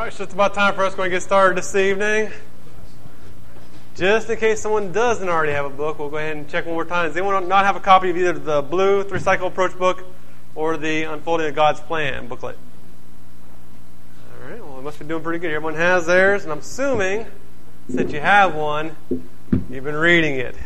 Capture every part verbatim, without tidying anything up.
right, it's just about time for us going to get started this evening. Just in case someone doesn't already have a book, we'll go ahead and check one more time. Does anyone not have a copy of either the blue Three-Cycle Approach book or the Unfolding of God's Plan booklet? All right, well, we must be doing pretty good. Everyone has theirs, and I'm assuming since you have one, you've been reading it.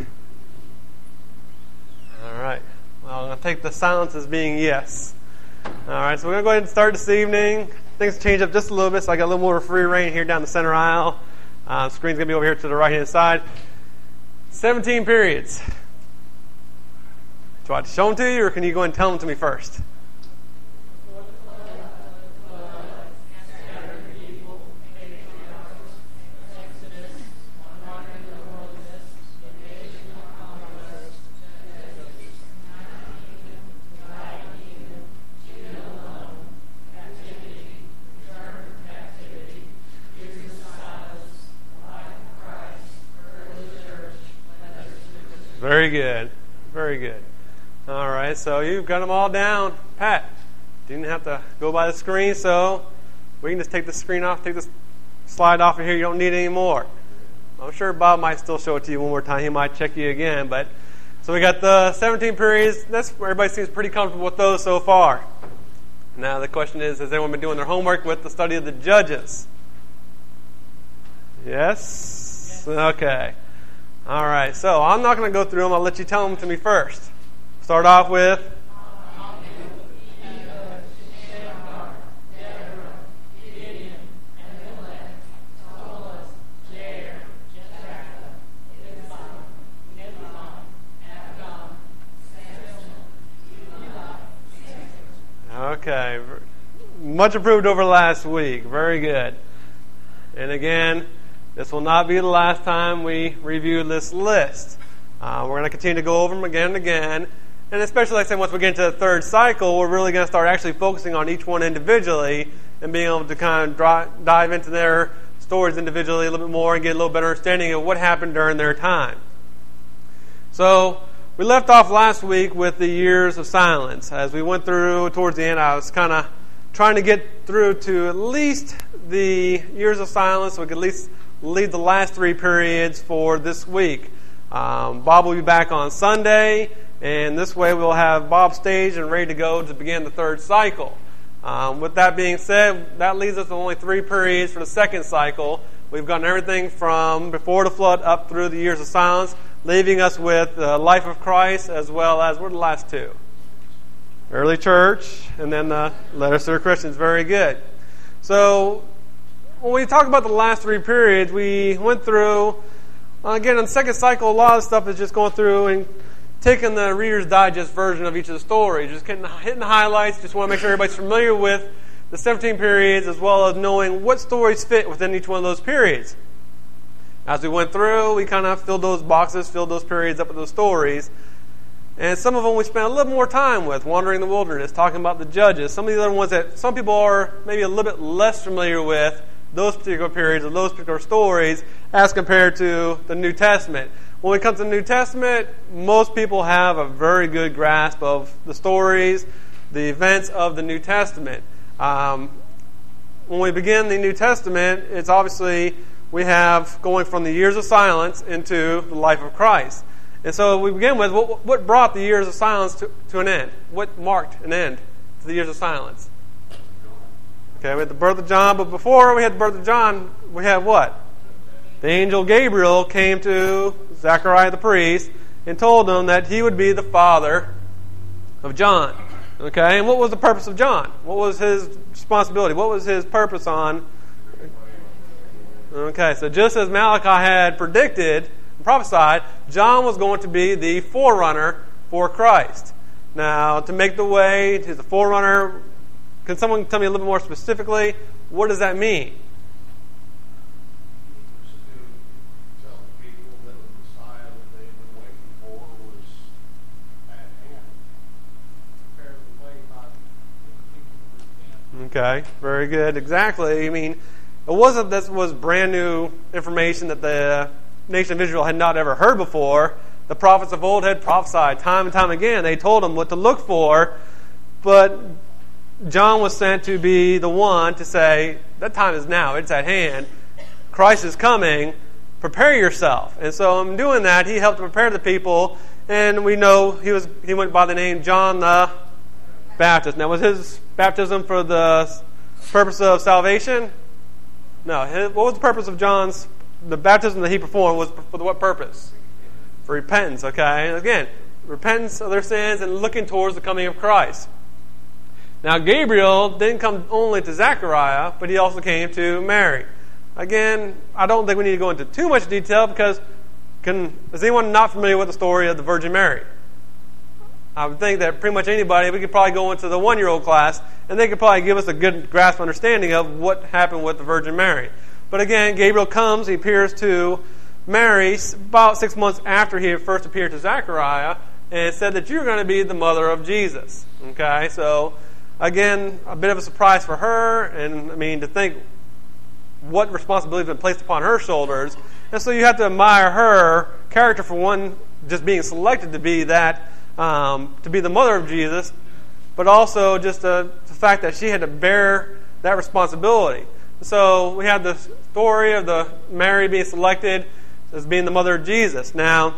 All right. Well, I'm going to take the silence as being yes. All right, so we're going to go ahead and start this evening. Things change up just a little bit, so I got a little more free reign here down the center aisle. Uh, screen's going to be over here to the right-hand side. seventeen periods. Do I have to show them to you, or can you go and tell them to me first? Very good. Very good. All right, so you've got them all down. Pat, didn't have to go by the screen, so we can just take the screen off, take this slide off of here. You don't need any more. I'm sure Bob might still show it to you one more time. He might check you again. But so we got the seventeen periods. That's everybody seems pretty comfortable with those so far. Now the question is, has anyone been doing their homework with the study of the Judges? Yes? Yes. Okay. All right, so I'm not going to go through them. I'll let you tell them to me first. Start off with. Okay, much improved over last week. Very good. And again, this will not be the last time we review this list. Uh, we're going to continue to go over them again and again. And especially, like I said, once we get into the third cycle, we're really going to start actually focusing on each one individually and being able to kind of dry, dive into their stories individually a little bit more and get a little better understanding of what happened during their time. So we left off last week with the years of silence. As we went through towards the end, I was kind of trying to get through to at least the years of silence so we could at least lead the last three periods for this week. Um, Bob will be back on Sunday, and this way we'll have Bob staged and ready to go to begin the third cycle. Um, with that being said, that leaves us with only three periods for the second cycle. We've gotten everything from before the flood up through the years of silence, leaving us with the life of Christ as well as, what are the last two? Early church, and then the letters to the Christians. Very good. So, when we talk about the last three periods, we went through, again, in the second cycle, a lot of stuff is just going through and taking the Reader's Digest version of each of the stories, just hitting, hitting the highlights, just want to make sure everybody's familiar with the seventeen periods as well as knowing what stories fit within each one of those periods. As we went through, we kind of filled those boxes, filled those periods up with those stories. And some of them we spent a little more time with, wandering the wilderness, talking about the Judges. Some of the other ones that some people are maybe a little bit less familiar with, those particular periods or those particular stories as compared to the New Testament. When it comes to the New Testament, most people have a very good grasp of the stories, the events of the New Testament. Um, when we begin the New Testament, it's obviously we have going from the years of silence into the life of Christ. And so we begin with what, what brought the years of silence to, to an end? What marked an end to the years of silence? Okay, we had the birth of John, but before we had the birth of John, we had what? The angel Gabriel came to Zechariah the priest and told him that he would be the father of John. Okay, and what was the purpose of John? What was his responsibility? What was his purpose on? Okay, so just as Malachi had predicted and prophesied, John was going to be the forerunner for Christ. Now, to make the way to the forerunner, can someone tell me a little bit more specifically, what does that mean? Okay, very good. Exactly. I mean, it wasn't this was brand new information that the nation of Israel had not ever heard before. The prophets of old had prophesied time and time again. They told them what to look for, but John was sent to be the one to say, that time is now. It's at hand. Christ is coming. Prepare yourself. And so in doing that, he helped prepare the people. And we know he was he went by the name John the Baptist. Now, was his baptism for the purpose of salvation? No. His, what was the purpose of John's, the baptism that he performed was for what purpose? For repentance, okay? And again, repentance of their sins and looking towards the coming of Christ. Now, Gabriel didn't come only to Zechariah, but he also came to Mary. Again, I don't think we need to go into too much detail because can, is anyone not familiar with the story of the Virgin Mary? I would think that pretty much anybody, we could probably go into the one-year-old class and they could probably give us a good grasp understanding of what happened with the Virgin Mary. But again, Gabriel comes, he appears to Mary about six months after he first appeared to Zechariah and said that you're going to be the mother of Jesus. Okay, so again, a bit of a surprise for her, and I mean, to think what responsibility has been placed upon her shoulders. And so you have to admire her character, for one, just being selected to be that, um, to be the mother of Jesus, but also just the, the fact that she had to bear that responsibility. So we have the story of the Mary being selected as being the mother of Jesus. Now,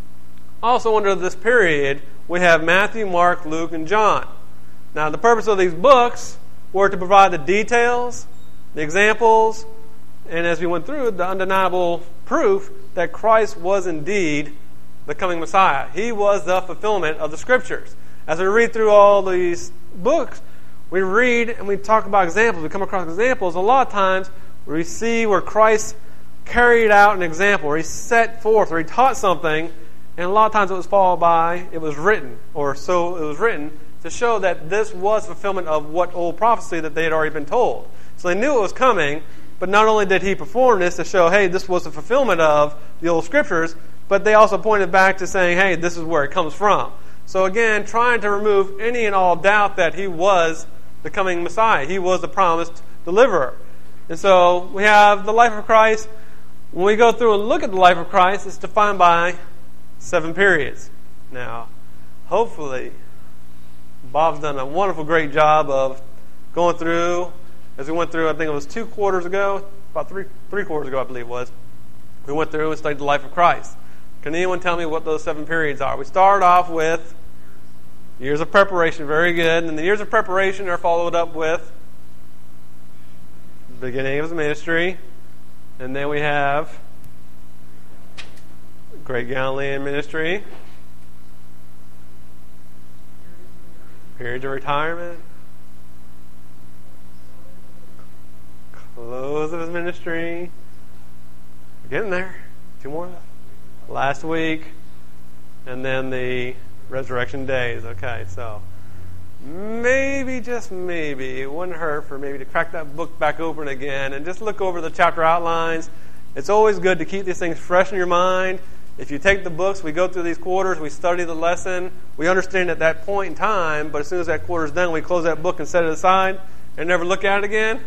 also under this period, we have Matthew, Mark, Luke, and John. Now, the purpose of these books were to provide the details, the examples, and as we went through, the undeniable proof that Christ was indeed the coming Messiah. He was the fulfillment of the Scriptures. As we read through all these books, we read and we talk about examples. We come across examples. A lot of times we see where Christ carried out an example, or he set forth, or he taught something, and a lot of times it was followed by, it was written, or so it was written, to show that this was fulfillment of what old prophecy that they had already been told. So they knew it was coming, but not only did he perform this to show, hey, this was the fulfillment of the old Scriptures, but they also pointed back to saying, hey, this is where it comes from. So again, trying to remove any and all doubt that he was the coming Messiah. He was the promised deliverer. And so we have the life of Christ. When we go through and look at the life of Christ, it's defined by seven periods. Now, hopefully, Bob's done a wonderful, great job of going through. As we went through, I think it was two quarters ago, about three three quarters ago, I believe it was, we went through and studied the life of Christ. Can anyone tell me what those seven periods are? We start off with years of preparation, very good. And the years of preparation are followed up with the beginning of his ministry. And then we have Great Galilean ministry, periods of retirement, close of his ministry. We're getting there. Two more last week, and then the resurrection days. Okay, so maybe, just maybe, it wouldn't hurt for maybe to crack that book back open again and just look over the chapter outlines. It's always good to keep these things fresh in your mind. If you take the books, we go through these quarters, we study the lesson, we understand at that point in time, but as soon as that quarter's done, we close that book and set it aside and never look at it again.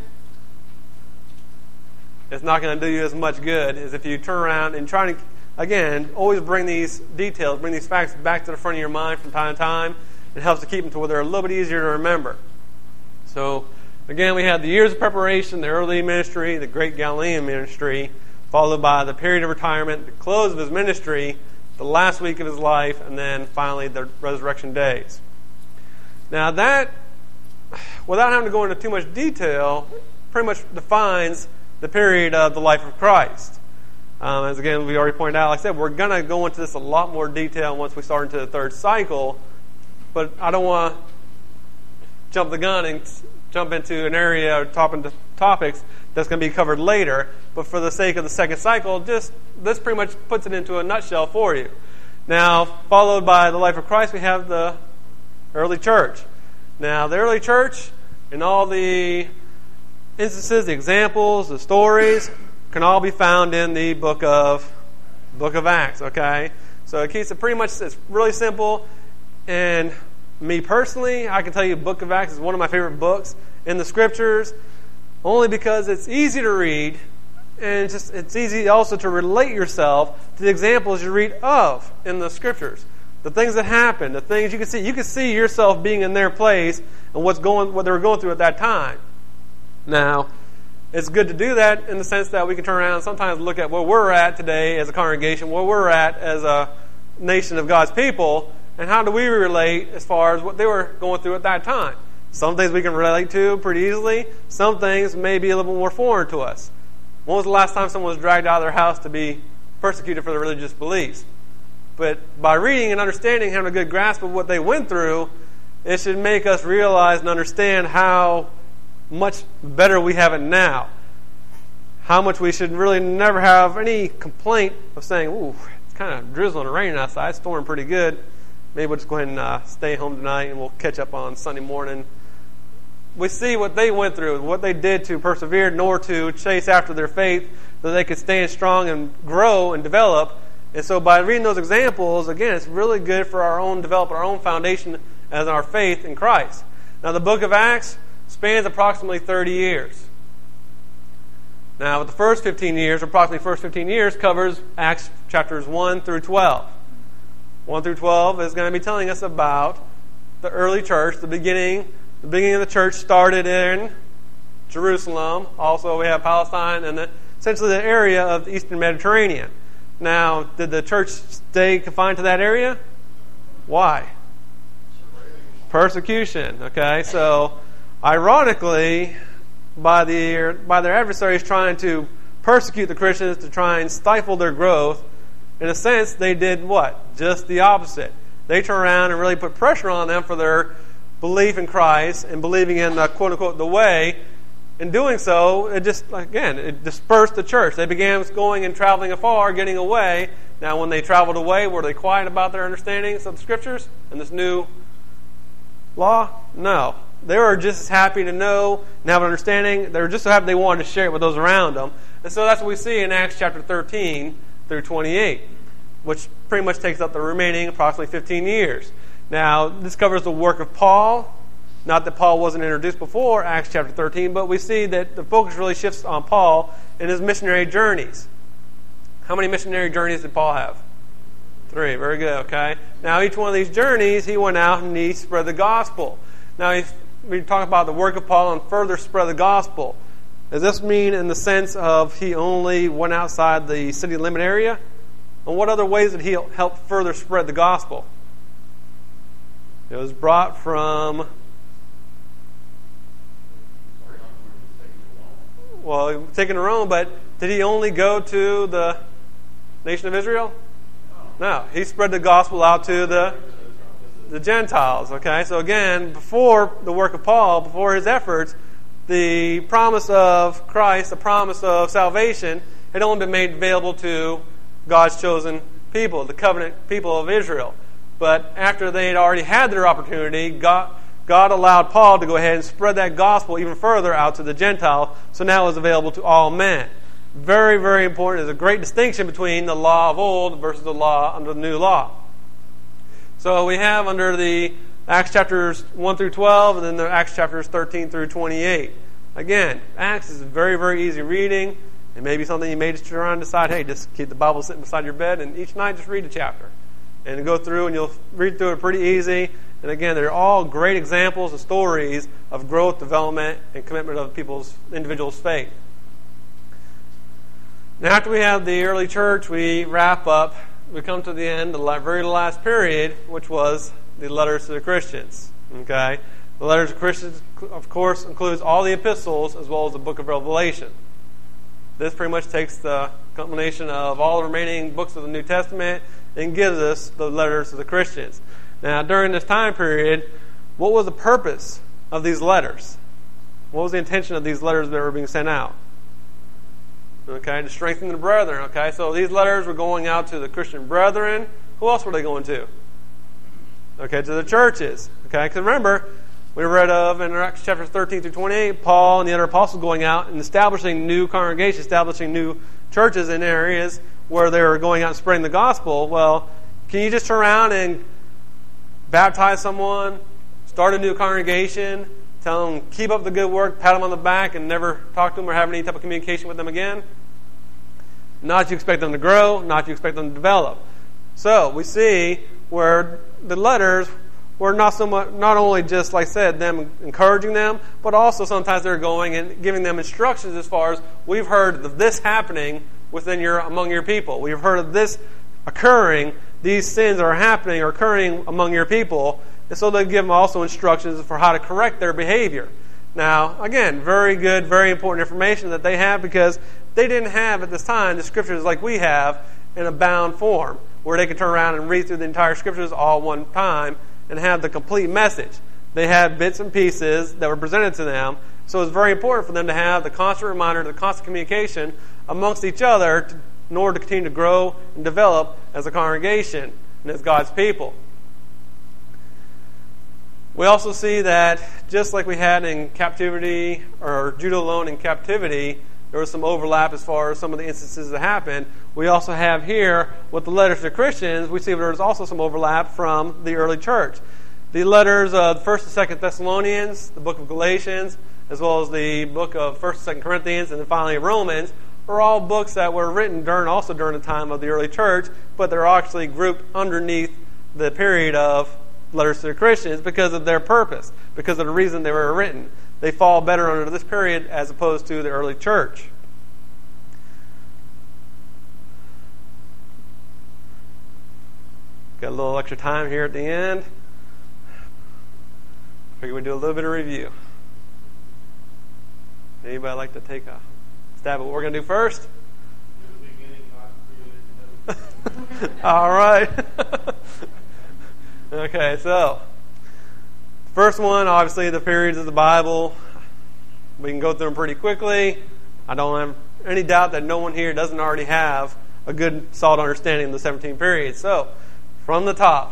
It's not going to do you as much good as if you turn around and try to, again, always bring these details, bring these facts back to the front of your mind from time to time. It helps to keep them to where they're a little bit easier to remember. So, again, we had the years of preparation, the early ministry, the Great Galilean ministry, followed by the period of retirement, the close of his ministry, the last week of his life, and then finally the resurrection days. Now that, without having to go into too much detail, pretty much defines the period of the life of Christ. Um, as again, we already pointed out, like I said, we're going to go into this a lot more detail once we start into the third cycle, but I don't want to jump the gun and jump into an area or top into topics that's going to be covered later. But for the sake of the second cycle, just this pretty much puts it into a nutshell for you. Now, followed by the life of Christ, we have the early church. Now, the early church, in all the instances, the examples, the stories, can all be found in the book of book of Acts. Okay, so it keeps it pretty much. It's really simple. And me personally, I can tell you, Book of Acts is one of my favorite books in the Scriptures, only because it's easy to read, and it's just it's easy also to relate yourself to the examples you read of in the Scriptures, the things that happen, the things you can see. You can see yourself being in their place and what's going, what they were going through at that time. Now, it's good to do that in the sense that we can turn around and sometimes look at where we're at today as a congregation, where we're at as a nation of God's people, and how do we relate as far as what they were going through at that time. Some things we can relate to pretty easily. Some things may be a little more foreign to us. When was the last time someone was dragged out of their house to be persecuted for their religious beliefs? But by reading and understanding, having a good grasp of what they went through, it should make us realize and understand how much better we have it now. How much we should really never have any complaint of saying, ooh, it's kind of drizzling and raining outside, it's storming pretty good. Maybe we'll just go ahead and uh, stay home tonight and we'll catch up on Sunday morning. We see what they went through, what they did to persevere, nor to chase after their faith, so they could stand strong and grow and develop. And so by reading those examples, again, it's really good for our own development, our own foundation as our faith in Christ. Now, the book of Acts spans approximately thirty years. Now, the first fifteen years, approximately first fifteen years, covers Acts chapters one through twelve. one through twelve is going to be telling us about the early church, the beginning. The beginning of the church started in Jerusalem. Also, we have Palestine and the, essentially the area of the Eastern Mediterranean. Now, did the church stay confined to that area? Why? Persecution. Okay, so ironically, by the by their adversaries trying to persecute the Christians to try and stifle their growth, in a sense, they did what? Just the opposite. They turned around and really put pressure on them for their belief in Christ and believing in the quote-unquote the way. In doing so, it just, again, it dispersed the church. They began going and traveling afar, getting away. Now, when they traveled away, were they quiet about their understandings of the Scriptures and this new law? No. They were just as happy to know and have an understanding. They were just so happy they wanted to share it with those around them. And so that's what we see in Acts chapter thirteen through twenty-eight, which pretty much takes up the remaining approximately fifteen years. Now, this covers the work of Paul. Not that Paul wasn't introduced before Acts chapter thirteen, but we see that the focus really shifts on Paul and his missionary journeys. How many missionary journeys did Paul have? Three. Very good, okay? Now, each one of these journeys, he went out and he spread the gospel. Now, if we talk about the work of Paul and further spread the gospel, does this mean in the sense of he only went outside the city limit area? And what other ways did he help further spread the gospel? It was brought from... Well, taken to Rome, but did he only go to the nation of Israel? No. He spread the gospel out to the the Gentiles. Okay, so again, before the work of Paul, before his efforts, the promise of Christ, the promise of salvation, had only been made available to God's chosen people, the covenant people of Israel. But after they had already had their opportunity, God, God allowed Paul to go ahead and spread that gospel even further out to the Gentile, so now it was available to all men. Very, very important. There's a great distinction between the law of old versus the law under the new law. So we have under the Acts chapters one through twelve, and then the Acts chapters thirteen through twenty-eight. Again, Acts is very, very easy reading. It may be something you may just turn around and decide, hey, just keep the Bible sitting beside your bed, and each night just read a chapter. And go through, and you'll read through it pretty easy. And again, they're all great examples and stories of growth, development, and commitment of people's individuals' faith. Now, after we have the early church, we wrap up. We come to the end, the very last period, which was the letters to the Christians. Okay, the letters to Christians, of course, includes all the epistles as well as the book of Revelation. This pretty much takes the combination of all the remaining books of the New Testament and gives us the letters to the Christians. Now, during this time period, what was the purpose of these letters? What was the intention of these letters that were being sent out? Okay, to strengthen the brethren. Okay, so these letters were going out to the Christian brethren. Who else were they going to? Okay, to the churches. Okay, because remember, we read of in Acts chapter thirteen through twenty-eight, Paul and the other apostles going out and establishing new congregations, establishing new churches in areas where they were going out and spreading the gospel. Well, can you just turn around and baptize someone, start a new congregation, tell them, keep up the good work, pat them on the back, and never talk to them or have any type of communication with them again? Not if you expect them to grow, not if you expect them to develop. So we see where the letters were not so much, not only just, like I said, them encouraging them, but also sometimes they're going and giving them instructions as far as, we've heard of this happening within your, among your people. We've heard of this occurring. These sins are happening or occurring among your people. And so they give them also instructions for how to correct their behavior. Now, again, very good, very important information that they have, because they didn't have at this time the scriptures like we have in a bound form, where they could turn around and read through the entire scriptures all one time and have the complete message. They had bits and pieces that were presented to them, so it's very important for them to have the constant reminder, the constant communication amongst each other to, in order to continue to grow and develop as a congregation and as God's people. We also see that just like we had in captivity, or Judah alone in captivity, there was some overlap as far as some of the instances that happened. We also have here with the letters to Christians, we see there's also some overlap from the early church. The letters of First and Second Thessalonians, the book of Galatians, as well as the book of First and Second Corinthians, and then finally Romans, are all books that were written during also during the time of the early church, but they're actually grouped underneath the period of letters to the Christians because of their purpose, because of the reason they were written. They fall better under this period as opposed to the early church. Got a little extra time here at the end. Figure we'd do a little bit of review. Anybody like to take a stab at what we're going to do first? All right. Okay, so first one, obviously, the periods of the Bible. We can go through them pretty quickly. I don't have any doubt that no one here doesn't already have a good, solid understanding of the seventeen periods. So, from the top.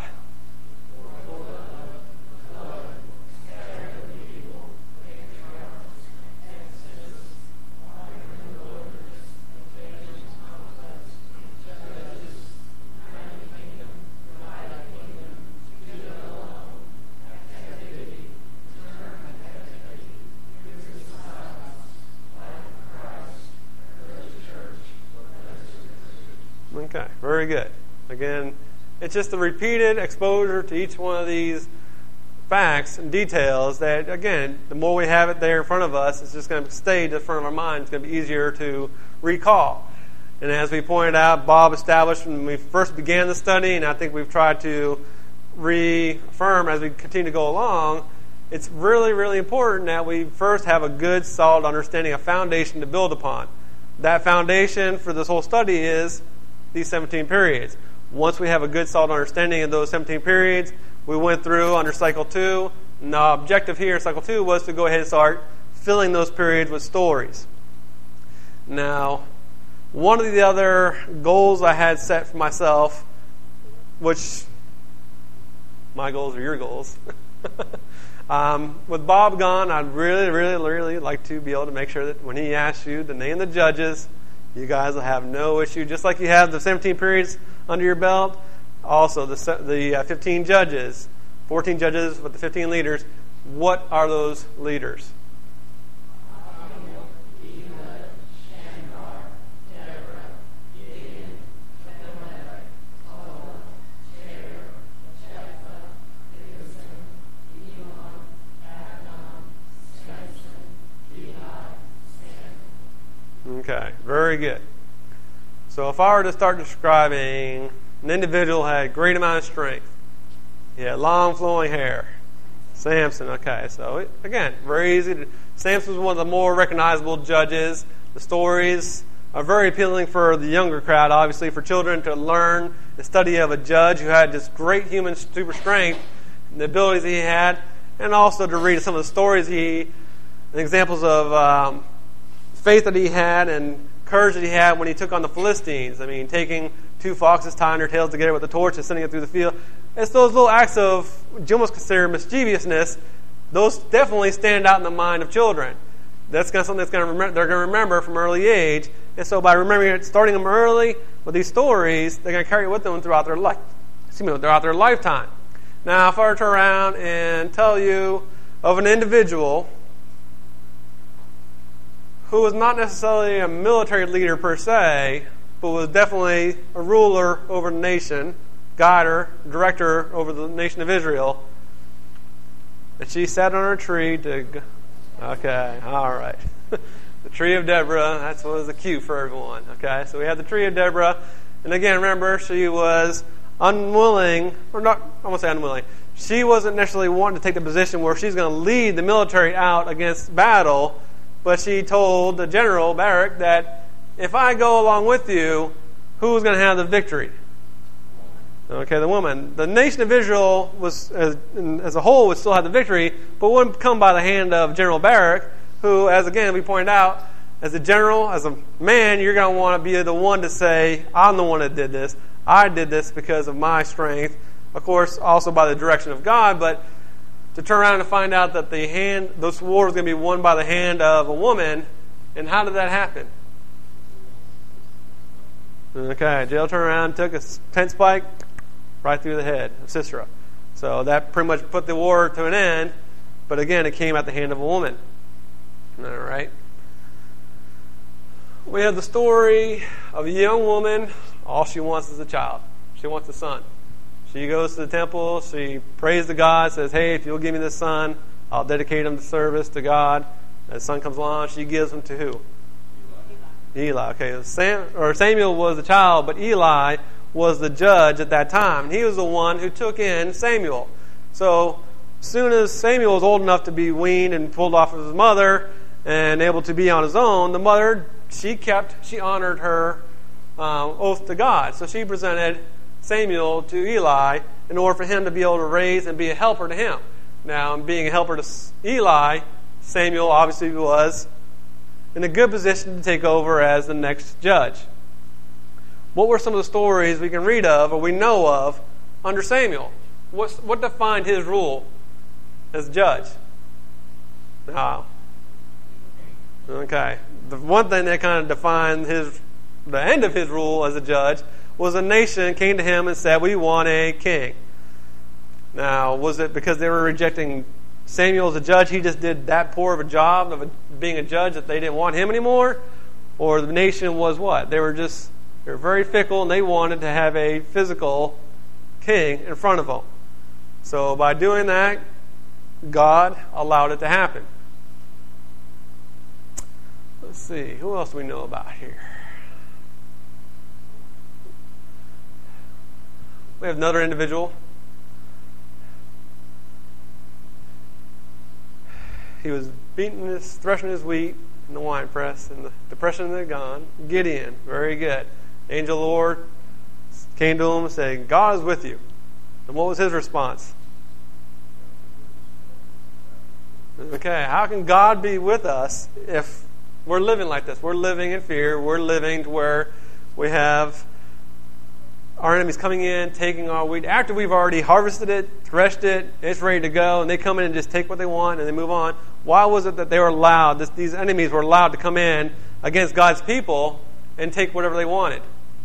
Okay, very good. Again, it's just the repeated exposure to each one of these facts and details that, again, the more we have it there in front of us, it's just going to stay in front of our mind. It's going to be easier to recall. And as we pointed out, Bob established when we first began the study, and I think we've tried to reaffirm as we continue to go along, it's really, really important that we first have a good, solid understanding, a foundation to build upon. That foundation for this whole study is these seventeen periods. Once we have a good, solid understanding of those seventeen periods, we went through under cycle two. And the objective here in cycle two was to go ahead and start filling those periods with stories. Now, one of the other goals I had set for myself, which my goals are your goals, um, with Bob gone, I'd really, really, really like to be able to make sure that when he asks you to name the judges, you guys will have no issue. Just like you have the seventeen periods under your belt, also the the uh, fifteen judges, fourteen judges with the fifteen leaders. What are those leaders? Okay, very good. So if I were to start describing an individual who had a great amount of strength, he had long flowing hair, Samson. Okay, so again, very easy. To, Samson was one of the more recognizable judges. The stories are very appealing for the younger crowd, obviously for children to learn the study of a judge who had this great human super strength and the abilities he had, and also to read some of the stories he, and examples of um, faith that he had and courage that he had when he took on the Philistines. I mean, taking two foxes, tying their tails together with a torch and sending it through the field. It's those little acts of, you almost consider mischievousness. Those definitely stand out in the mind of children. That's kind of something that's going to remember, they're going to remember from early age. And so by remembering it, starting them early with these stories, they're going to carry it with them throughout their life. Excuse me, throughout their lifetime. Now, if I were to turn around and tell you of an individual who was not necessarily a military leader per se, but was definitely a ruler over the nation, guider, director over the nation of Israel, And she sat on her tree to... Okay, all right. The tree of Deborah, that's what was the cue for everyone. Okay, so we have the tree of Deborah. And again, remember, she was unwilling, or not, I won't say unwilling. She wasn't necessarily wanting to take the position where she's going to lead the military out against battle, but she told the general, Barak, that if I go along with you, who's going to have the victory? Okay, the woman. The nation of Israel was, as, as a whole, would still have the victory, but wouldn't come by the hand of General Barak, who, as again we pointed out, as a general, as a man, you're going to want to be the one to say, I'm the one that did this. I did this because of my strength. Of course, also by the direction of God, but to turn around and find out that the hand, this war was going to be won by the hand of a woman, and how did that happen? Okay, Jael turned around, took a tent spike right through the head of Sisera. So that pretty much put the war to an end, but again, it came at the hand of a woman. All right. We have the story of a young woman. All she wants is a child. She wants a son. She goes to the temple. She prays to God, says, hey, if you'll give me this son, I'll dedicate him to service to God. As the son comes along, she gives him to who? Eli. Eli. Okay, Sam, or Samuel was the child, but Eli was the judge at that time. And he was the one who took in Samuel. So as soon as Samuel was old enough to be weaned and pulled off of his mother and able to be on his own, the mother, she kept, she honored her uh, oath to God. So she presented Samuel to Eli in order for him to be able to raise and be a helper to him. Now, being a helper to Eli, Samuel obviously was in a good position to take over as the next judge. What were some of the stories we can read of or we know of under Samuel? What's, what defined his rule as judge? Now, okay. The one thing that kind of defined his the end of his rule as a judge was a nation came to him and said, we want a king. Now, was it because they were rejecting Samuel as a judge? He just did that poor of a job of a, being a judge that they didn't want him anymore? Or the nation was what? They were just, they were very fickle and they wanted to have a physical king in front of them. So by doing that, God allowed it to happen. Let's see, who else do we know about here? We have another individual. He was beating his, threshing his wheat in the wine press, and the depression had gone. Gideon, very good. Angel of the Lord came to him and said, God is with you. And what was his response? Okay, how can God be with us if we're living like this? We're living in fear. We're living to where we have our enemies coming in, taking our wheat. After we've already harvested it, threshed it, it's ready to go, and they come in and just take what they want and they move on. Why was it that they were allowed, this, these enemies were allowed to come in against God's people and take whatever they wanted?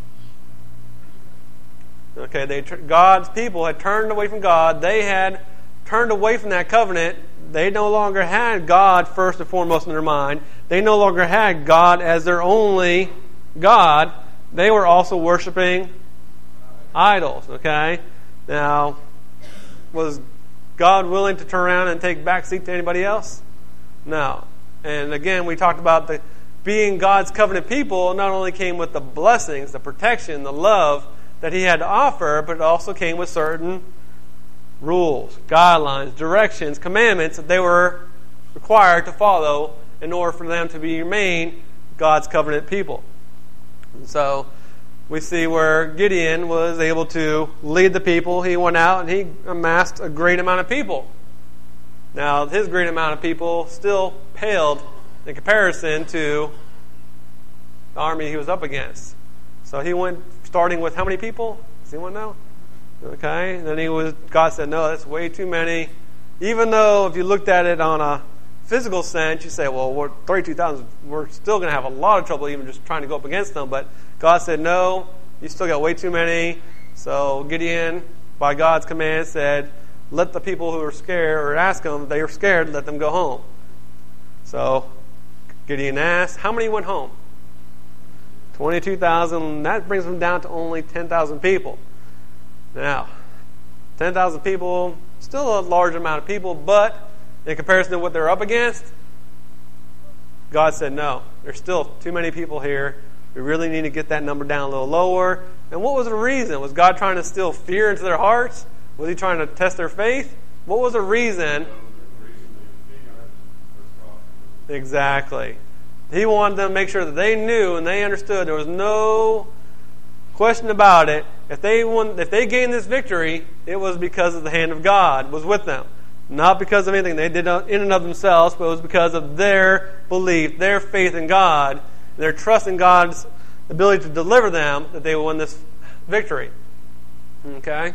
Okay, they God's people had turned away from God. They had turned away from that covenant. They no longer had God first and foremost in their mind. They no longer had God as their only God. They were also worshiping idols, okay? Now, was God willing to turn around and take back seat to anybody else? No. And again, we talked about the being God's covenant people not only came with the blessings, the protection, the love that He had to offer, but it also came with certain rules, guidelines, directions, commandments that they were required to follow in order for them to be remain God's covenant people. And so we see where Gideon was able to lead the people. He went out and he amassed a great amount of people. Now, his great amount of people still paled in comparison to the army he was up against. So he went starting with how many people? Does anyone know? Okay. Then he was. God said, no, that's way too many. Even though if you looked at it on a physical sense, you say, well, we're thirty-two thousand, we're still going to have a lot of trouble even just trying to go up against them. But God said, no, you still got way too many. So Gideon, by God's command, said, let the people who are scared, or ask them if they are scared, let them go home. So Gideon asked, how many went home? twenty-two thousand. That brings them down to only ten thousand people. Now, ten thousand people, still a large amount of people, but in comparison to what they're up against, God said, no, there's still too many people here. We really need to get that number down a little lower. And what was the reason? Was God trying to instill fear into their hearts? Was he trying to test their faith? What was the reason? Exactly. He wanted them to make sure that they knew and they understood there was no question about it. If they won, if they gained this victory, it was because of the hand of God was with them. Not because of anything they did in and of themselves, but it was because of their belief, their faith in God, and their trust in God's ability to deliver them that they would win this victory. Okay?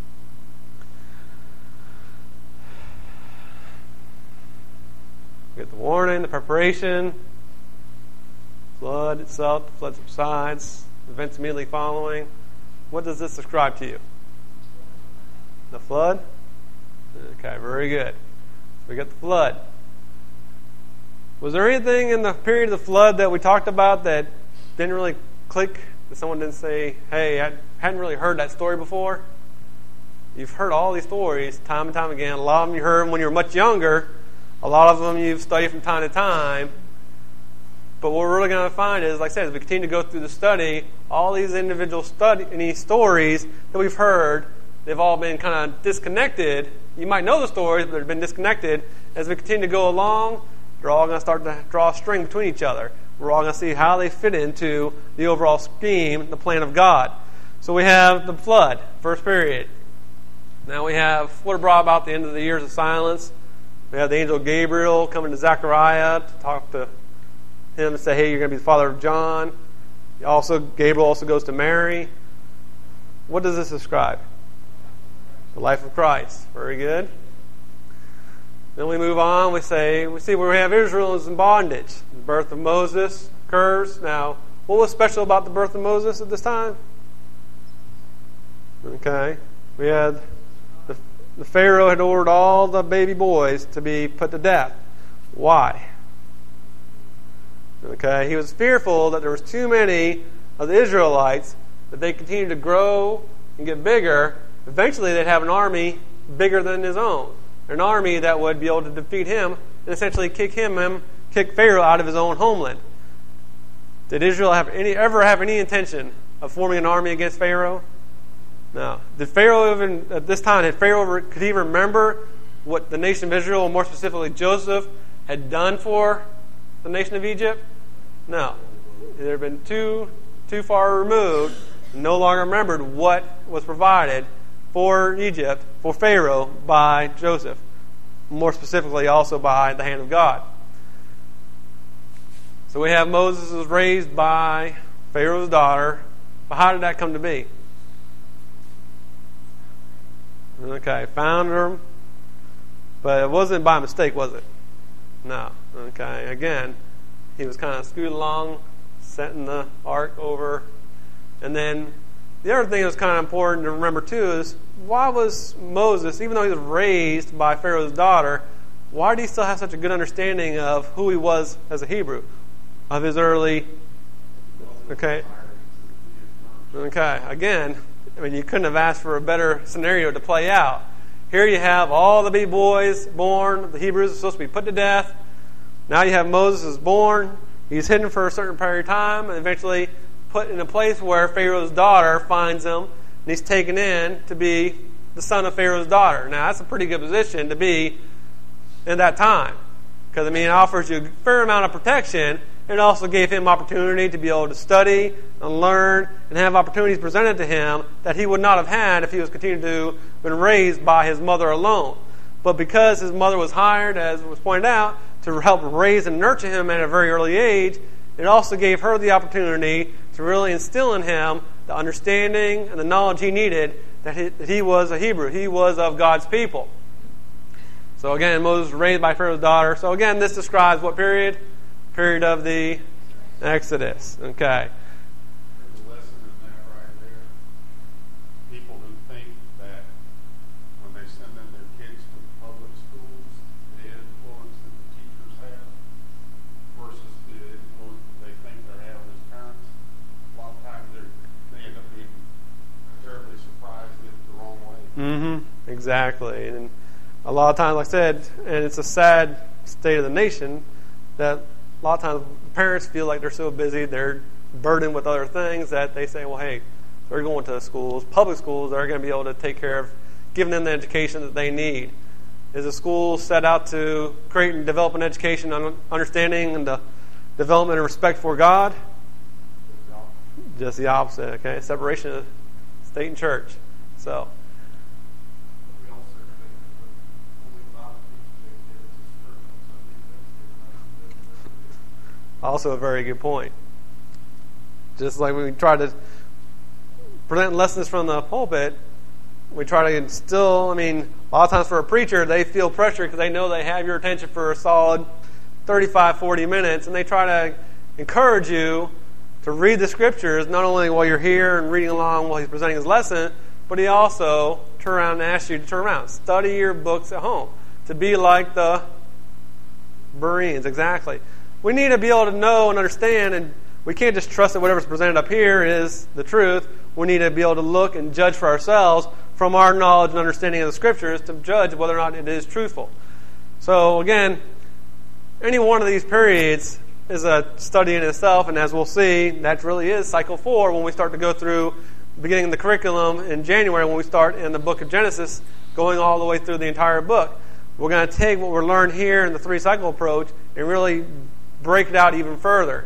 We get the warning, the preparation, flood itself, the flood subsides, events immediately following. What does this describe to you? The flood? Okay, very good. We got the flood. Was there anything in the period of the flood that we talked about that didn't really click? That someone didn't say, hey, I hadn't really heard that story before? You've heard all these stories time and time again. A lot of them you heard them when you were much younger. A lot of them you've studied from time to time. But what we're really going to find is, like I said, as we continue to go through the study, all these individual study, any stories that we've heard, they've all been kind of disconnected. You might know the stories, but they've been disconnected. As we continue to go along, they're all going to start to draw a string between each other. We're all going to see how they fit into the overall scheme, the plan of God. So we have the flood, first period. Now we have what brought about the end of the years of silence. We have the angel Gabriel coming to Zechariah to talk to him and say, hey, you're going to be the father of John. Also, Gabriel also goes to Mary. What does this describe? The life of Christ. Very good. Then we move on. We say we see where we have Israel is in bondage. The birth of Moses occurs. Now, what was special about the birth of Moses at this time? Okay. We had the, the Pharaoh had ordered all the baby boys to be put to death. Why? Okay. He was fearful that there was too many of the Israelites, that they continued to grow and get bigger. Eventually, they'd have an army bigger than his own. An army that would be able to defeat him and essentially kick him, him kick Pharaoh out of his own homeland. Did Israel have any ever have any intention of forming an army against Pharaoh? No. Did Pharaoh even, at this time, did Pharaoh, could he remember what the nation of Israel, and more specifically Joseph, had done for the nation of Egypt? No. They had been too, too far removed, and no longer remembered what was provided for Egypt, for Pharaoh, by Joseph. More specifically, also by the hand of God. So we have Moses was raised by Pharaoh's daughter. But how did that come to be? Okay, found her. But it wasn't by mistake, was it? No. Okay, again, he was kind of scooted along, setting the ark over. And then the other thing that's kind of important to remember too is, why was Moses, even though he was raised by Pharaoh's daughter, why did he still have such a good understanding of who he was as a Hebrew? Of his early... Okay. Okay. Again, I mean, you couldn't have asked for a better scenario to play out. Here you have all the baby boys born. The Hebrews are supposed to be put to death. Now you have Moses is born. He's hidden for a certain period of time and eventually put in a place where Pharaoh's daughter finds him, and he's taken in to be the son of Pharaoh's daughter. Now, that's a pretty good position to be in that time, because, I mean, it offers you a fair amount of protection. It also gave him opportunity to be able to study and learn and have opportunities presented to him that he would not have had if he was continued to have been raised by his mother alone. But because his mother was hired, as was pointed out, to help raise and nurture him at a very early age, it also gave her the opportunity to really instill in him the understanding and the knowledge he needed that he, that he was a Hebrew. He was of God's people. So again, Moses was raised by Pharaoh's daughter. So again, this describes what period? Period of the Exodus. Okay. There's a lesson in that right there. People who think that when they send in their kids to public schools, the influence that the teachers have versus the influence that they think they have as parents, a lot of times they end up being terribly surprised with it the wrong way. Mm-hmm. Exactly. And a lot of times, like I said, and it's a sad state of the nation, that a lot of times parents feel like they're so busy, they're burdened with other things, that they say, well, hey, they're going to schools, public schools, they're going to be able to take care of giving them the education that they need. Is a school set out to create and develop an education on understanding and the development and respect for God? Just the opposite, okay? Separation of state and church. So, also a very good point. Just like when we try to present lessons from the pulpit, we try to instill, I mean, a lot of times for a preacher, they feel pressure because they know they have your attention for a solid thirty-five, forty minutes, and they try to encourage you to read the scriptures, not only while you're here and reading along while he's presenting his lesson, but he also turn around and asks you to turn around. Study your books at home. To be like the Bereans, exactly. We need to be able to know and understand, and we can't just trust that whatever's presented up here is the truth. We need to be able to look and judge for ourselves from our knowledge and understanding of the scriptures to judge whether or not it is truthful. So again, any one of these periods is a study in itself, and as we'll see, that really is cycle four when we start to go through the beginning of the curriculum in January, when we start in the book of Genesis, going all the way through the entire book. We're going to take what we learned here in the three-cycle approach and really break it out even further.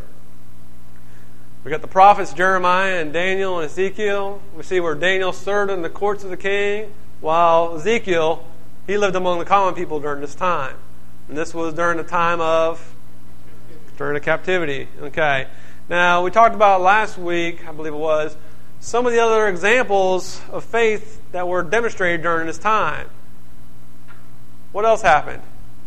We got the prophets Jeremiah and Daniel and Ezekiel. We see where Daniel served in the courts of the king, while Ezekiel, he lived among the common people during this time. And this was during the time of, during the captivity. Okay. Now, we talked about last week, I believe it was, some of the other examples of faith that were demonstrated during this time. What else happened?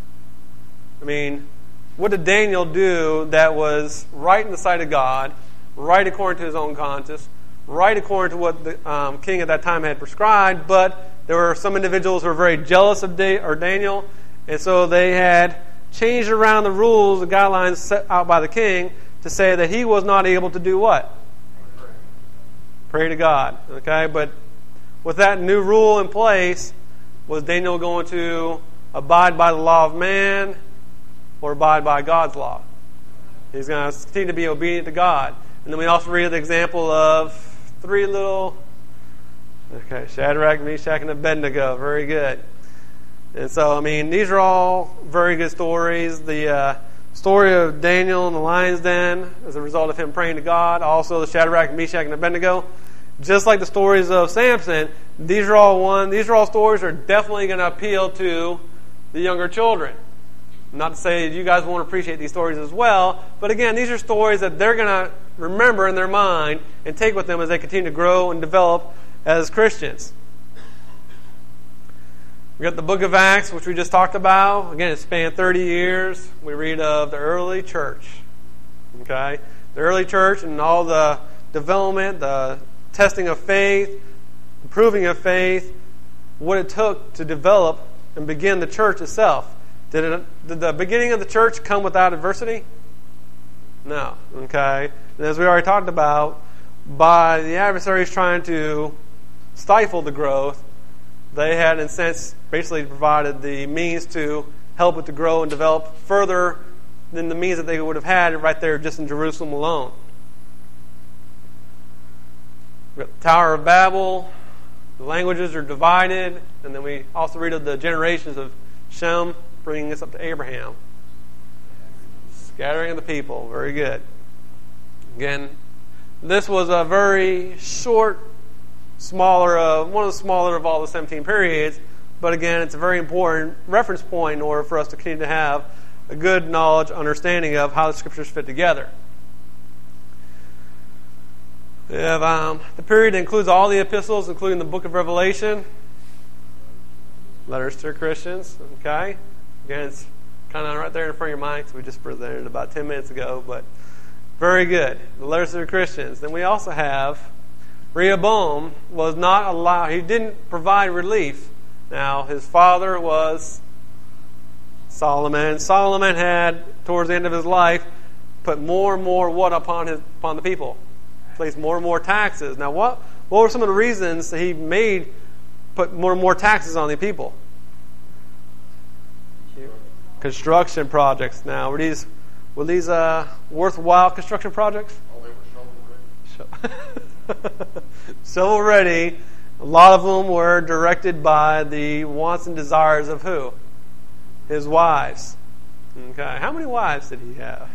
I mean, what did Daniel do that was right in the sight of God, right according to his own conscience, right according to what the um, king at that time had prescribed? But there were some individuals who were very jealous of da- or Daniel, and so they had changed around the rules, the guidelines set out by the king, to say that he was not able to do what? Pray, Pray to God. Okay, but with that new rule in place, was Daniel going to abide by the law of man or abide by God's law? He's going to continue to be obedient to God. And then we also read the example of three little, okay, Shadrach, Meshach, and Abednego. Very good. And so, I mean, these are all very good stories. The uh, story of Daniel in the lion's den as a result of him praying to God. Also, the Shadrach, Meshach, and Abednego. Just like the stories of Samson, these are all one. These are all stories that are definitely going to appeal to the younger children. Not to say you guys won't appreciate these stories as well, but again, these are stories that they're going to remember in their mind and take with them as they continue to grow and develop as Christians. We got the book of Acts, which we just talked about. Again, it spanned thirty years. We read of the early church. Okay? The early church and all the development, the testing of faith, the proving of faith, what it took to develop and begin the church itself. Did, it, did the beginning of the church come without adversity? No. Okay? And as we already talked about, by the adversaries trying to stifle the growth, they had, in a sense, basically provided the means to help it to grow and develop further than the means that they would have had right there just in Jerusalem alone. We got the Tower of Babel. The languages are divided. And then we also read of the generations of Shem, bringing us up to Abraham. Scattering of the people. Very good. Again, this was a very short, smaller, uh, one of the smaller of all the seventeen periods. But again, it's a very important reference point in order for us to continue to have a good knowledge, understanding of how the Scriptures fit together. We have um, the period that includes all the epistles, including the book of Revelation, letters to Christians. Okay, again, it's kind of right there in front of your mind because we just presented it about ten minutes ago. But very good, the letters to the Christians. Then we also have Rehoboam was not allowed. He didn't provide relief. Now his father was Solomon. Solomon had, towards the end of his life, put more and more what upon his upon the people. Placed more and more taxes. Now, what what were some of the reasons that he made put more and more taxes on the people? Construction projects. Now, were these were these uh, worthwhile construction projects? Oh, they were shovel ready. Shovel ready. A lot of them were directed by the wants and desires of who? His wives. Okay. How many wives did he have?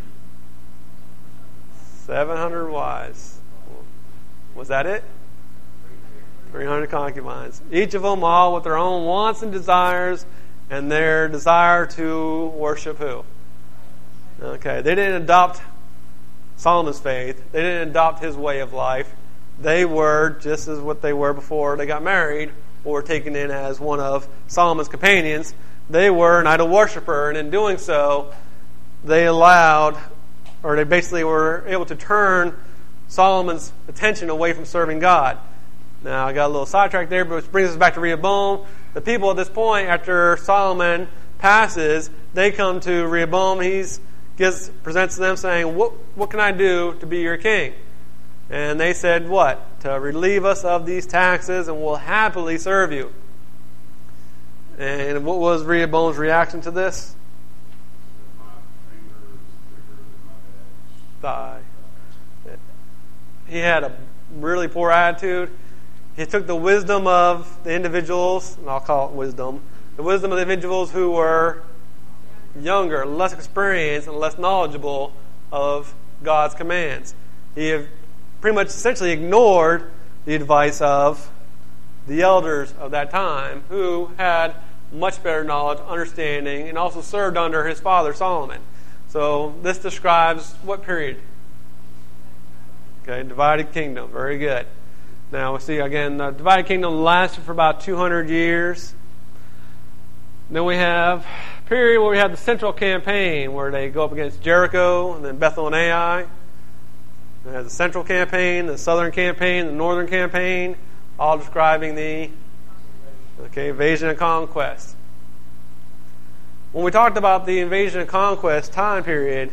seven hundred wives. Was that it? three hundred concubines. Each of them all with their own wants and desires and their desire to worship who? Okay. They didn't adopt Solomon's faith. They didn't adopt his way of life. They were just as what they were before they got married or taken in as one of Solomon's companions. They were an idol worshiper, and in doing so, they allowed, or they basically were able to turn Solomon's attention away from serving God. Now, I got a little sidetracked there, but which brings us back to Rehoboam. The people at this point, after Solomon passes, they come to Rehoboam. He gives presents to them saying, what, what can I do to be your king? And they said, what? To relieve us of these taxes, and we'll happily serve you. And what was Rehoboam's reaction to this? Thigh. He had a really poor attitude. He took the wisdom of the individuals, and I'll call it wisdom, the wisdom of the individuals who were younger, less experienced, and less knowledgeable of God's commands. He pretty much essentially ignored the advice of the elders of that time, who had much better knowledge, understanding, and also served under his father Solomon. So this describes what period? Okay, divided kingdom. Very good. Now we see again, the divided kingdom lasted for about two hundred years. Then we have a period where we have the central campaign, where they go up against Jericho and then Bethel and Ai. We have the central campaign, the southern campaign, the northern campaign, all describing the okay invasion and conquest. When we talked about the invasion and conquest time period,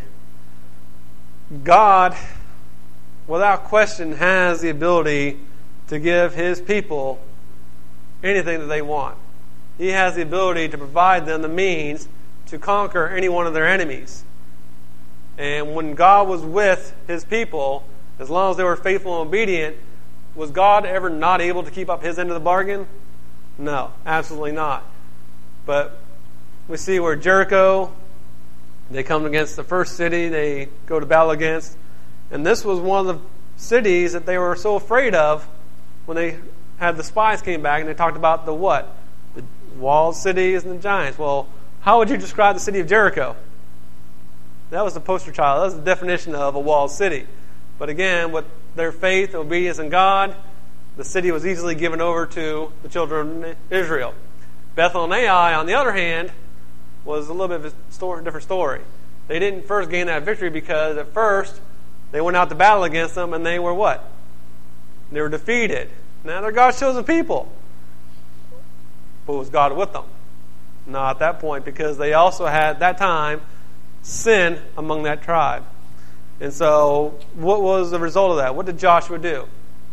God, without question, has the ability to give His people anything that they want. He has the ability to provide them the means to conquer any one of their enemies. And when God was with His people, as long as they were faithful and obedient, was God ever not able to keep up His end of the bargain? No, absolutely not. But we see where Jericho, they come against the first city they go to battle against. And this was one of the cities that they were so afraid of when they had the spies came back and they talked about the what? The walled cities and the giants. Well, how would you describe the city of Jericho? That was the poster child. That was the definition of a walled city. But again, with their faith and obedience in God, the city was easily given over to the children of Israel. Bethel and Ai, on the other hand, was a little bit of a story, different story. They didn't first gain that victory because at first they went out to battle against them and they were what? They were defeated. Now they're God's chosen people. But was God with them? Not at that point, because they also had, at that time, sin among that tribe. And so, what was the result of that? What did Joshua do?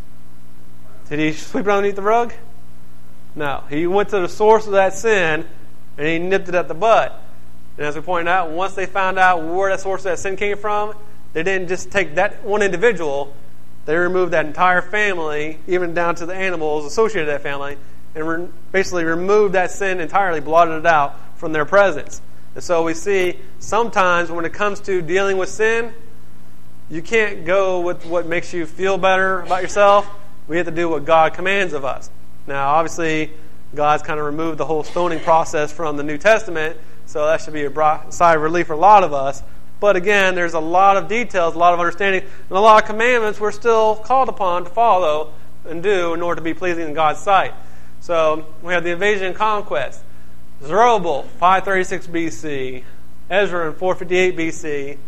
Did he sweep it underneath the rug? No. He went to the source of that sin and he nipped it at the bud. And as we pointed out, once they found out where that source of that sin came from, they didn't just take that one individual. They removed that entire family, even down to the animals associated with that family, and re- basically removed that sin entirely, blotted it out from their presence. And so we see sometimes when it comes to dealing with sin, you can't go with what makes you feel better about yourself. We have to do what God commands of us. Now, obviously, God's kind of removed the whole stoning process from the New Testament, so that should be a sigh of relief for a lot of us. But again, there's a lot of details, a lot of understanding, and a lot of commandments we're still called upon to follow and do in order to be pleasing in God's sight. So we have the invasion and conquest. Zerubbabel, five thirty-six B C. Ezra in four fifty-eight B C.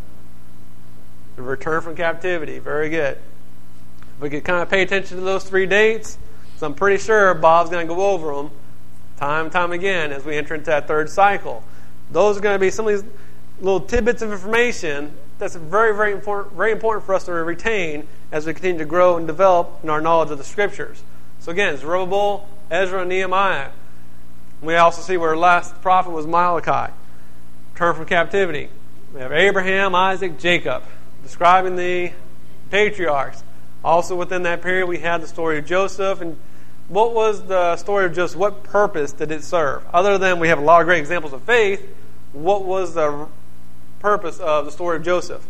The return from captivity. Very good. If we could kind of pay attention to those three dates, so I'm pretty sure Bob's going to go over them time and time again as we enter into that third cycle. Those are going to be some of these little tidbits of information that's very, very important, very important for us to retain as we continue to grow and develop in our knowledge of the Scriptures. So again, Zerubbabel, Ezra and Nehemiah. We also see where the last prophet was Malachi, returned from captivity. We have Abraham, Isaac, Jacob, describing the patriarchs. Also within that period, we had the story of Joseph. And what was the story of Joseph? What purpose did it serve? Other than we have a lot of great examples of faith, what was the purpose of the story of Joseph?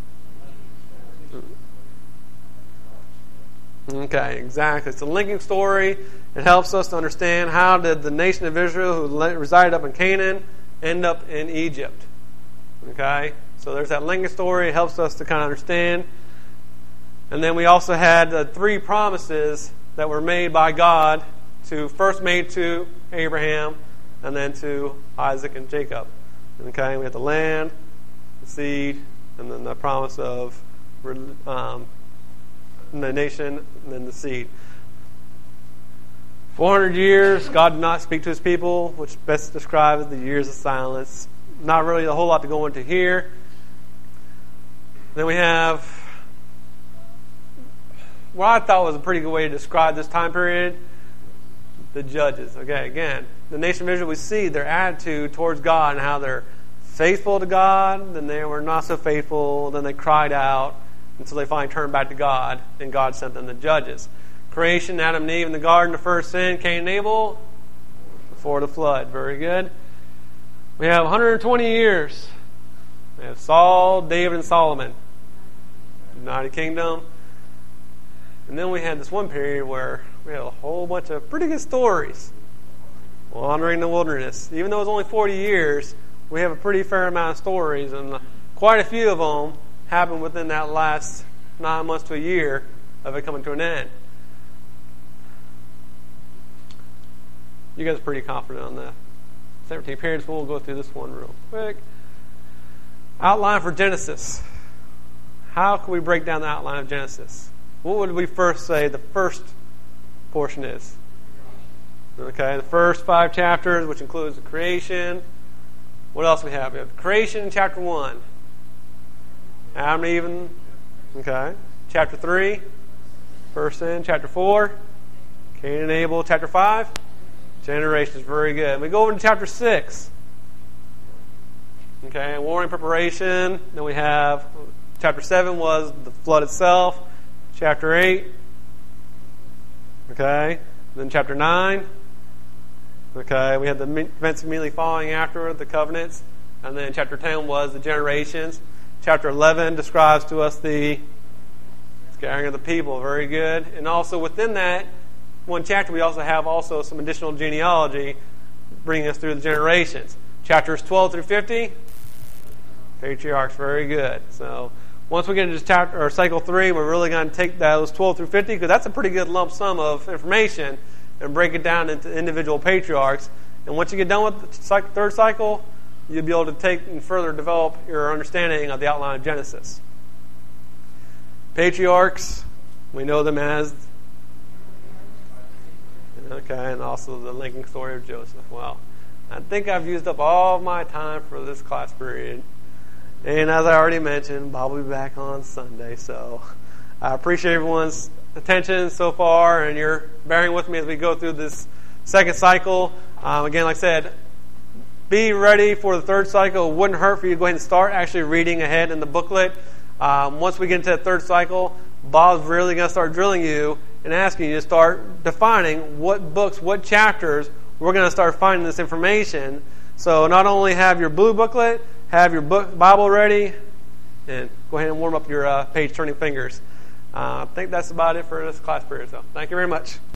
Okay, exactly. It's a linking story. It helps us to understand how did the nation of Israel, who resided up in Canaan, end up in Egypt. Okay, so there's that linking story. It helps us to kind of understand. And then we also had the three promises that were made by God, to first made to Abraham, and then to Isaac and Jacob. Okay, we had the land, the seed, and then the promise of um, the nation, and then the seed. four hundred years, God did not speak to his people, which best describes as the years of silence. Not really a whole lot to go into here. Then we have what I thought was a pretty good way to describe this time period, the judges. Okay, again, the nation of Israel, we see their attitude towards God and how they're faithful to God, then they were not so faithful, then they cried out until they finally turned back to God, and God sent them the judges. Creation, Adam and Eve in the garden, the first sin, Cain and Abel, before the flood. Very good. We have one hundred twenty years. We have Saul, David, and Solomon. United Kingdom. And then we had this one period where we had a whole bunch of pretty good stories. Wandering in the wilderness. Even though it was only forty years, we have a pretty fair amount of stories, and quite a few of them happened within that last nine months to a year of it coming to an end. You guys are pretty confident on that. seventeen periods, we'll go through this one real quick. Outline for Genesis. How can we break down the outline of Genesis? What would we first say the first portion is? Okay, the first five chapters, which includes the creation. What else we have? We have creation in chapter one. Adam and Eve. Okay. Chapter three. First sin. Chapter four. Cain and Abel. Chapter five. Generations. Very good. We go over to chapter six. Okay. Warning, preparation. Then we have chapter seven was the flood itself. Chapter eight. Okay. Then chapter nine. Okay, we had the events immediately following after the covenants. And then chapter ten was the generations. Chapter eleven describes to us the scattering of the people. Very good. And also within that one chapter, we also have also some additional genealogy bringing us through the generations. Chapters twelve through fifty, patriarchs. Very good. So once we get into chapter or cycle three, we're really going to take those twelve through fifty, because that's a pretty good lump sum of information, and break it down into individual patriarchs. And once you get done with the third cycle, you'll be able to take and further develop your understanding of the outline of Genesis. Patriarchs, we know them as, okay, and also the linking story of Joseph. Well, I think I've used up all of my time for this class period. And as I already mentioned, Bob will be back on Sunday. So I appreciate everyone's attention so far, and you're bearing with me as we go through this second cycle. Um, again, like I said, be ready for the third cycle. It wouldn't hurt for you to go ahead and start actually reading ahead in the booklet. Um, once we get into the third cycle, Bob's really going to start drilling you and asking you to start defining what books, what chapters we're going to start finding this information. So not only have your blue booklet, have your book Bible ready, and go ahead and warm up your uh, page-turning fingers. Uh, I think that's about it for this class period. So thank you very much.